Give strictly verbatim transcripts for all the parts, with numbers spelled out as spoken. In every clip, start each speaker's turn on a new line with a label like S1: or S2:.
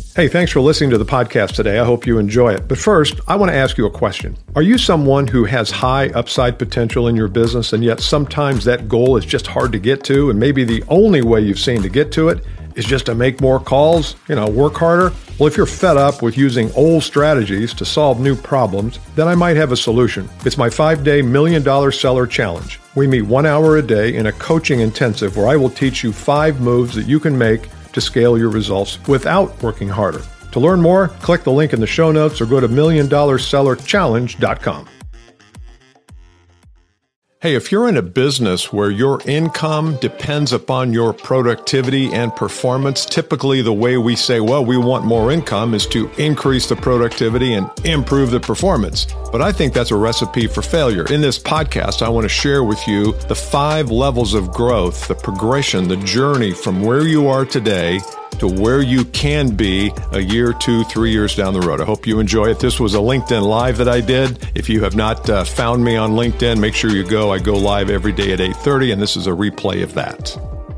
S1: Hey, thanks for listening to the podcast today. I hope you enjoy it. But first, I want to ask you a question. Are you someone who has high upside potential in your business, and yet sometimes that goal is just hard to get to, and maybe the only way you've seen to get to it is just to make more calls, you know, work harder? Well, if you're fed up with using old strategies to solve new problems, then I might have a solution. It's my five-day Million Dollar Seller Challenge. We meet one hour a day in a coaching intensive where I will teach you five moves that you can make to scale your results without working harder. To learn more, click the link in the show notes or go to million dollar seller challenge dot com. Hey, if you're in a business where your income depends upon your productivity and performance, typically the way we say, well, we want more income is to increase the productivity and improve the performance. But I think that's a recipe for failure. In this podcast, I want to share with you the five levels of growth, the progression, the journey from where you are today to where you can be a year, two, three years down the road. I hope you enjoy it. This was a LinkedIn Live that I did. If you have not uh, found me on LinkedIn, make sure you go. I go live every day at eight thirty, and this is a replay of that.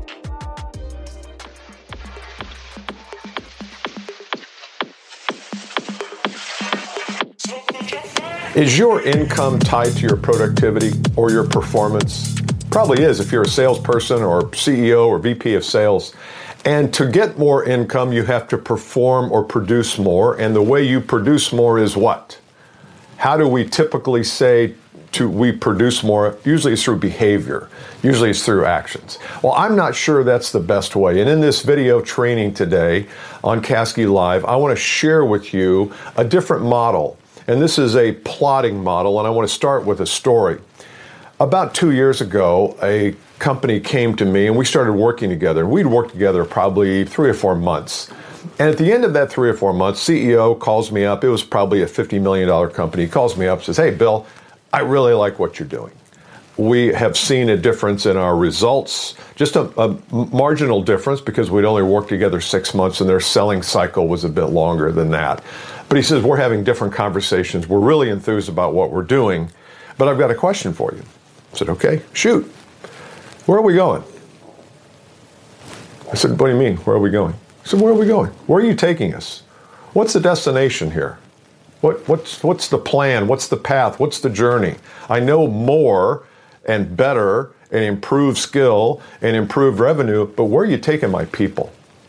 S1: Is your income tied to your productivity or your performance? Probably is if you're a salesperson or C E O or V P of sales. And to get more income, you have to perform or produce more. And the way you produce more is what? How do we typically say to we produce more? Usually it's through behavior. Usually it's through actions. Well, I'm not sure that's the best way. And in this video training today on Caskey Live, I want to share with you a different model. And this is a plotting model. And I want to start with a story. About two years ago, a company came to me and we started working together. We'd worked together probably three or four months. And at the end of that three or four months, C E O calls me up. It was probably a fifty million dollars company. He calls me up and says, hey, Bill, I really like what you're doing. We have seen a difference in our results, just a, a marginal difference because we'd only worked together six months and their selling cycle was a bit longer than that. But he says, we're having different conversations. We're really enthused about what we're doing. But I've got a question for you. I said, okay, shoot. Where are we going? I said, what do you mean, where are we going? He said, where are we going? Where are you taking us? What's the destination here? What, what's, what's the plan? What's the path? What's the journey? I know more and better and improved skill and improved revenue, but where are you taking my people?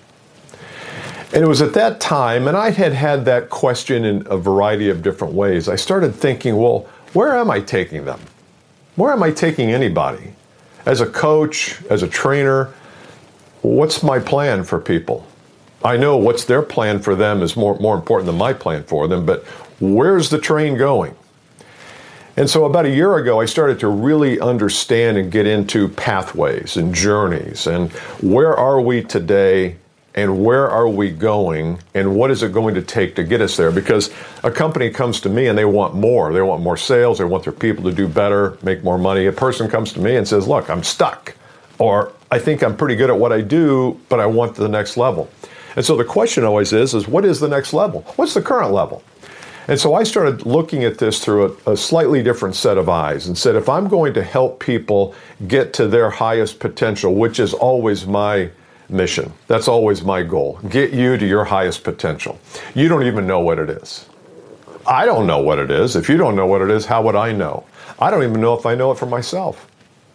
S1: And it was at that time, and I had had that question in a variety of different ways. I started thinking, well, where am I taking them? Where am I taking anybody? As a coach, as a trainer, what's my plan for people? I know what's their plan for them is more, more important than my plan for them, but where's the train going? And so about a year ago, I started to really understand and get into pathways and journeys and where are we today and where are we going and what is it going to take to get us there? Because a company comes to me and they want more. They want more sales. They want their people to do better, make more money. A person comes to me and says, look, I'm stuck. Or I think I'm pretty good at what I do, but I want the next level. And so the question always is, is what is the next level? What's the current level? And so I started looking at this through a, a slightly different set of eyes and said, if I'm going to help people get to their highest potential, which is always my mission. That's always my goal. Get you to your highest potential. You don't even know what it is. I don't know what it is. If you don't know what it is, how would I know? I don't even know if I know it for myself.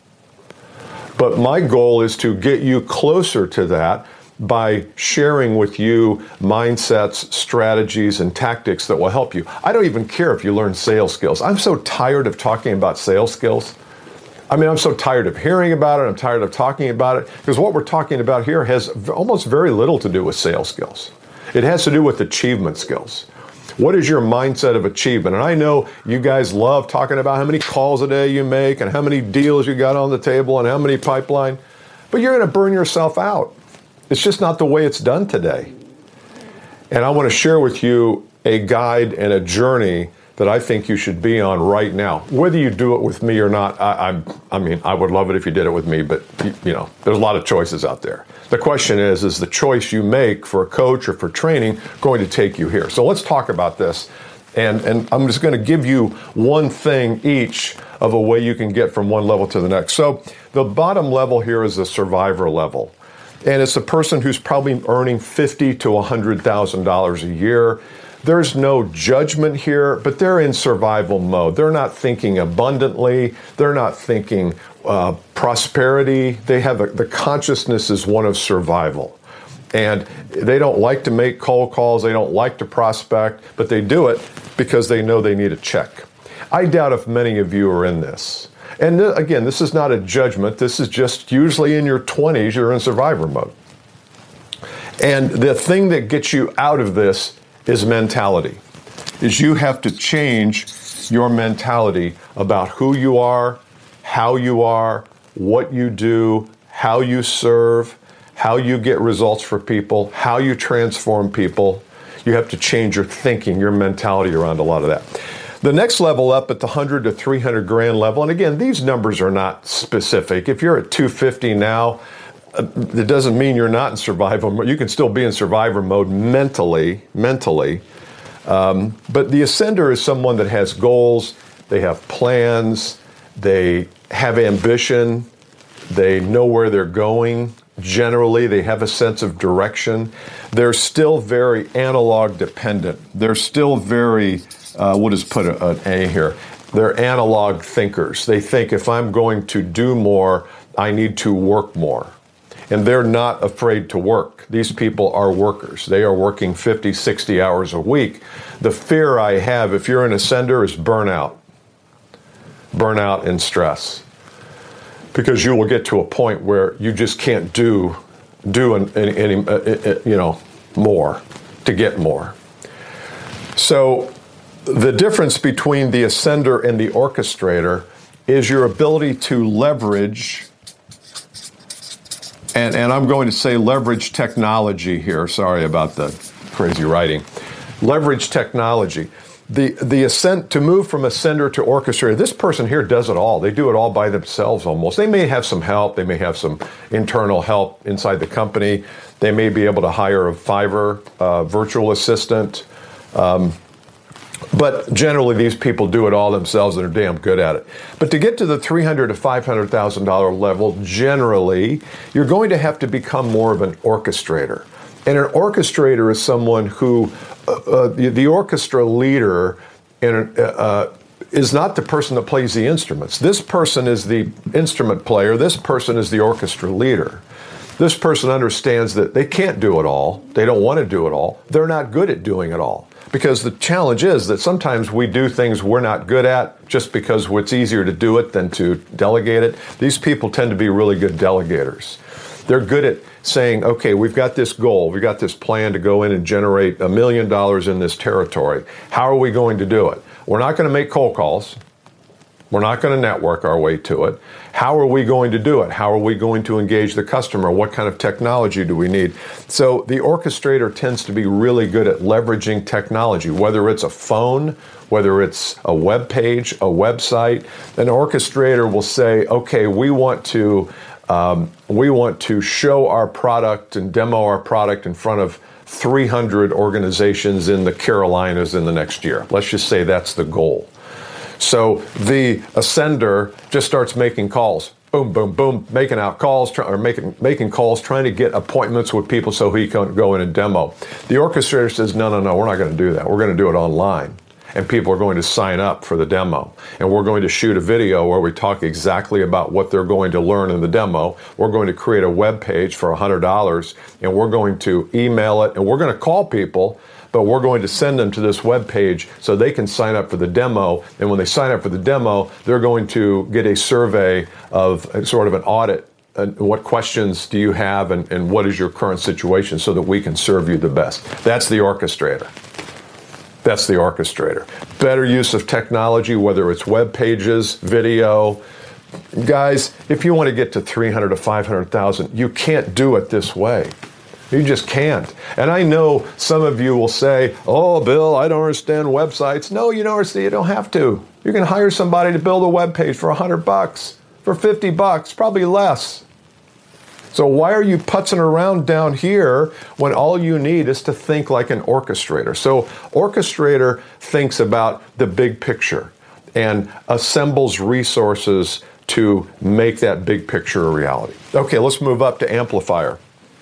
S1: But my goal is to get you closer to that by sharing with you mindsets, strategies, and tactics that will help you. I don't even care if you learn sales skills. I'm so tired of talking about sales skills. I mean, I'm so tired of hearing about it. I'm tired of talking about it because what we're talking about here has almost very little to do with sales skills. It has to do with achievement skills. What is your mindset of achievement? And I know you guys love talking about how many calls a day you make and how many deals you got on the table and how many pipeline, but you're going to burn yourself out. It's just not the way it's done today. And I want to share with you a guide and a journey that I think you should be on right now. Whether you do it with me or not, I, I'm, I mean, I would love it if you did it with me, but you, you know, there's a lot of choices out there. The question is, is the choice you make for a coach or for training going to take you here? So let's talk about this. And, and I'm just going to give you one thing each of a way you can get from one level to the next. So the bottom level here is the survivor level. And it's a person who's probably earning fifty thousand to one hundred thousand dollars a year. There's no judgment here, but they're in survival mode. They're not thinking abundantly. They're not thinking uh, prosperity. They have a, the consciousness is one of survival. And they don't like to make cold calls. They don't like to prospect, but they do it because they know they need a check. I doubt if many of you are in this. And th- again, this is not a judgment. This is just usually in your twenties, you're in survivor mode. And the thing that gets you out of this is mentality, is you have to change your mentality about who you are, how you are, what you do, how you serve, how you get results for people, how you transform people. You have to change your thinking, your mentality around a lot of that. The next level up at the one hundred to three hundred grand level, and again, these numbers are not specific. If you're at two fifty now, it doesn't mean you're not in survival mode. You can still be in survivor mode mentally, mentally. Um, but the ascender is someone that has goals, they have plans, they have ambition, they know where they're going. Generally, they have a sense of direction. They're still very analog dependent. They're still very, uh, we'll just put a, an A here. They're analog thinkers. They think if I'm going to do more, I need to work more. And they're not afraid to work. These people are workers. They are working fifty, sixty hours a week. The fear I have, if you're an ascender, is burnout. Burnout and stress. Because you will get to a point where you just can't do, do any, any uh, you know, more to get more. So the difference between the ascender and the orchestrator is your ability to leverage. And, and I'm going to say leverage technology here. Sorry about the crazy writing. Leverage technology. The the ascent to move from ascender to orchestrator, this person here does it all. They do it all by themselves almost. They may have some help. They may have some internal help inside the company. They may be able to hire a Fiverr uh, virtual assistant. Um, But generally, these people do it all themselves and are damn good at it. But to get to the three hundred thousand to five hundred thousand dollars level, generally, you're going to have to become more of an orchestrator. And an orchestrator is someone who, uh, uh, the, the orchestra leader in, uh, is not the person that plays the instruments. This person is the instrument player. This person is the orchestra leader. This person understands that they can't do it all. They don't want to do it all. They're not good at doing it all. Because the challenge is that sometimes we do things we're not good at just because it's easier to do it than to delegate it. These people tend to be really good delegators. They're good at saying, okay, we've got this goal. We've got this plan to go in and generate a million dollars in this territory. How are we going to do it? We're not going to make cold calls. We're not going to network our way to it. How are we going to do it? How are we going to engage the customer? What kind of technology do we need? So the orchestrator tends to be really good at leveraging technology, whether it's a phone, whether it's a web page, a website. An orchestrator will say, okay, we want to um, we want to show our product and demo our product in front of three hundred organizations in the Carolinas in the next year. Let's just say that's the goal. So the ascender just starts making calls, boom, boom, boom, making out calls, try, or making making calls, trying to get appointments with people so he can go in and demo. The orchestrator says, no, no, no, we're not going to do that. We're going to do it online. And people are going to sign up for the demo. And we're going to shoot a video where we talk exactly about what they're going to learn in the demo. We're going to create a web page for one hundred dollars, and we're going to email it, and we're going to call people, but we're going to send them to this web page so they can sign up for the demo. And when they sign up for the demo, they're going to get a survey of sort of an audit. And what questions do you have, and, and what is your current situation so that we can serve you the best? That's the orchestrator. That's the orchestrator. Better use of technology, whether it's web pages, video. Guys, if you want to get to three hundred to five hundred thousand, you can't do it this way. You just can't. And I know some of you will say, oh, Bill, I don't understand websites. No, you don't understand. You don't have to. You can hire somebody to build a web page for one hundred bucks, for fifty bucks, probably less. So why are you putzing around down here when all you need is to think like an orchestrator? So orchestrator thinks about the big picture and assembles resources to make that big picture a reality. Okay, let's move up to amplifier.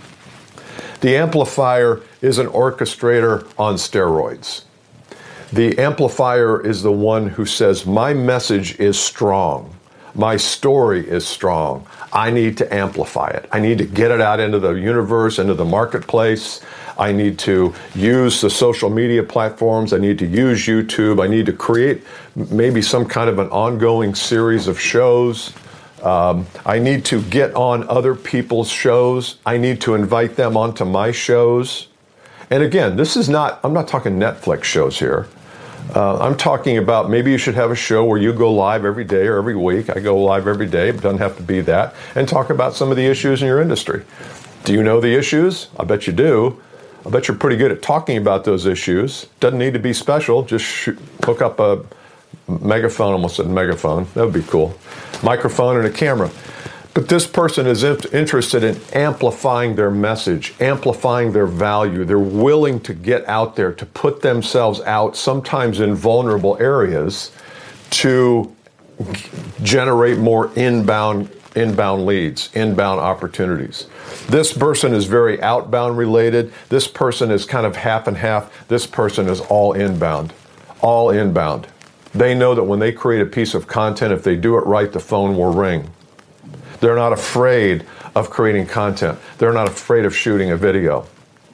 S1: The amplifier is an orchestrator on steroids. The amplifier is the one who says, my message is strong. My story is strong. I need to amplify it. I need to get it out into the universe, into the marketplace. I need to use the social media platforms. I need to use YouTube. I need to create maybe some kind of an ongoing series of shows. Um, I need to get on other people's shows. I need to invite them onto my shows. And again, this is not, I'm not talking Netflix shows here. Uh, I'm talking about maybe you should have a show where you go live every day or every week. I go live every day, but it doesn't have to be that, and talk about some of the issues in your industry. Do you know the issues? I bet you do. I bet you're pretty good at talking about those issues. Doesn't need to be special. Just shoot, hook up a megaphone, almost said megaphone. That would be cool. Microphone and a camera. But this person is interested in amplifying their message, amplifying their value. They're willing to get out there, to put themselves out, sometimes in vulnerable areas, to generate more inbound inbound leads, inbound opportunities. This person is very outbound related. This person is kind of half and half. This person is all inbound, all inbound. They know that when they create a piece of content, if they do it right, the phone will ring. They're not afraid of creating content. They're not afraid of shooting a video.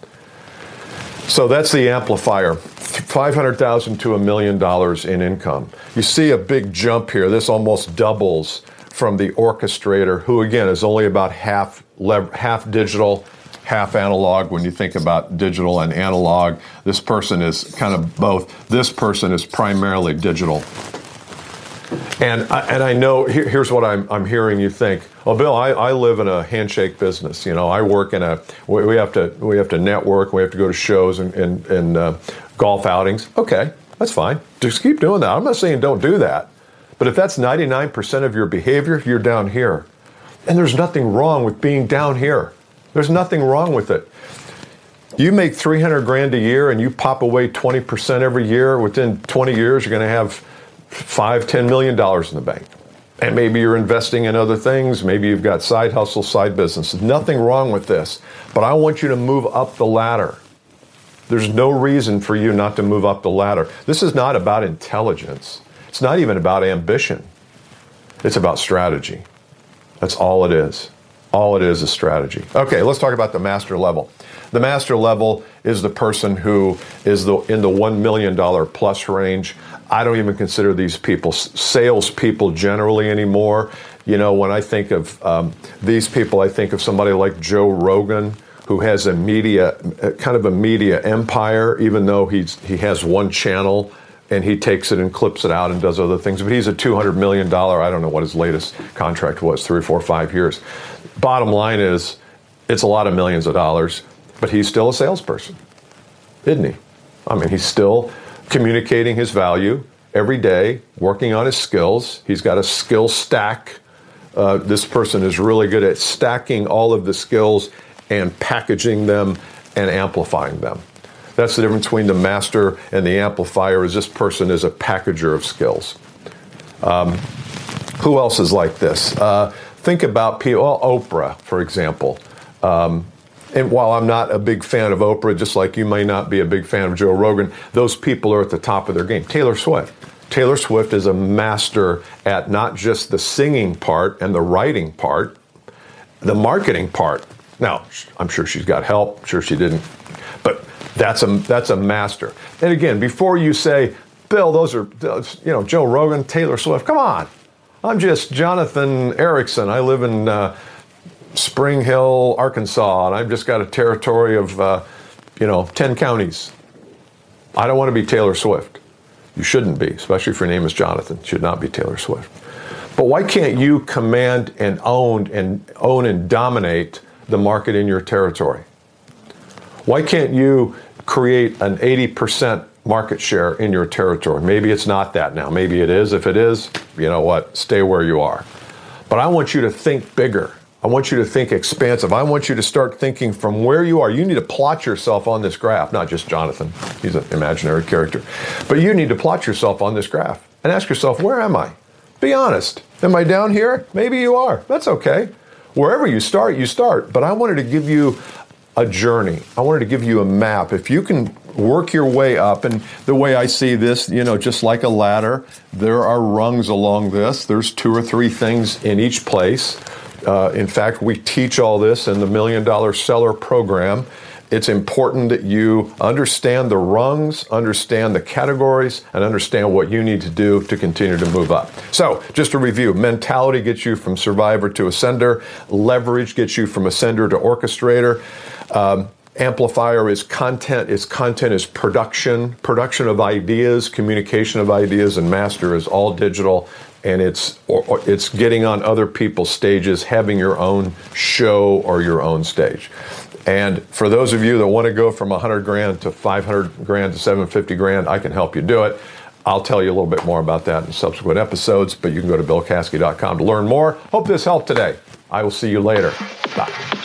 S1: So that's the amplifier, five hundred thousand dollars to a million dollars in income. You see a big jump here. This almost doubles from the orchestrator, who again is only about half half digital, half analog. When you think about digital and analog, this person is kind of both. This person is primarily digital. And I, and I know, here, here's what I'm, I'm hearing you think. Well, Bill, I, I live in a handshake business. You know, I work in a, we, we have to we have to network. We have to go to shows and, and, and uh, golf outings. Okay, that's fine. Just keep doing that. I'm not saying don't do that. But if that's ninety-nine percent of your behavior, you're down here. And there's nothing wrong with being down here. There's nothing wrong with it. You make three hundred grand a year and you pop away twenty percent every year. Within twenty years, you're going to have five, ten million dollars in the bank. And maybe you're investing in other things. Maybe you've got side hustle, side business. Nothing wrong with this. But I want you to move up the ladder. There's no reason for you not to move up the ladder. This is not about intelligence. It's not even about ambition. It's about strategy. That's all it is. All it is is strategy. Okay, let's talk about the master level. The master level is the person who is the, in the one million dollars plus range. I don't even consider these people salespeople generally anymore. You know, when I think of um, these people, I think of somebody like Joe Rogan, who has a media, kind of a media empire, even though he's he has one channel and he takes it and clips it out and does other things. But he's a two hundred million dollars, I don't know what his latest contract was, three, four, five years. Bottom line is, it's a lot of millions of dollars, but he's still a salesperson, isn't he? I mean, he's still communicating his value every day, working on his skills. He's got a skill stack. Uh, this person is really good at stacking all of the skills and packaging them and amplifying them. That's the difference between the master and the amplifier, is this person is a packager of skills. Um, who else is like this? Uh, think about people, well, Oprah, for example. Um, And while I'm not a big fan of Oprah, just like you may not be a big fan of Joe Rogan, those people are at the top of their game. Taylor Swift. Taylor Swift is a master at not just the singing part and the writing part, the marketing part. Now, I'm sure she's got help. I'm sure she didn't. But that's a that's a master. And again, before you say, Bill, those are, you know, Joe Rogan, Taylor Swift, come on. I'm just Jonathan Erickson. I live in Uh, Spring Hill, Arkansas, and I've just got a territory of, uh, you know, ten counties. I don't want to be Taylor Swift. You shouldn't be, especially if your name is Jonathan. You should not be Taylor Swift. But why can't you command and own and own and dominate the market in your territory? Why can't you create an eighty percent market share in your territory? Maybe it's not that now. Maybe it is. If it is, you know what? Stay where you are. But I want you to think bigger. I want you to think expansive. I want you to start thinking from where you are. You need to plot yourself on this graph, not just Jonathan. He's an imaginary character. But you need to plot yourself on this graph and ask yourself, where am I? Be honest. Am I down here? Maybe you are. That's okay. Wherever you start, you start. But I wanted to give you a journey. I wanted to give you a map. If you can work your way up, and the way I see this, you know, just like a ladder, there are rungs along this. There's two or three things in each place. Uh, in fact, we teach all this in the Million Dollar Seller program. It's important that you understand the rungs, understand the categories, and understand what you need to do to continue to move up. So, just to review, mentality gets you from survivor to ascender. Leverage gets you from ascender to orchestrator. Um, amplifier is content. Its content is production, production of ideas, communication of ideas, and master is all digital. And it's or, or it's getting on other people's stages, having your own show or your own stage. And for those of you that want to go from one hundred grand to five hundred grand to seven hundred fifty grand, I can help you do it. I'll tell you a little bit more about that in subsequent episodes, but you can go to bill caskey dot com to learn more. Hope this helped today. I will see you later. Bye.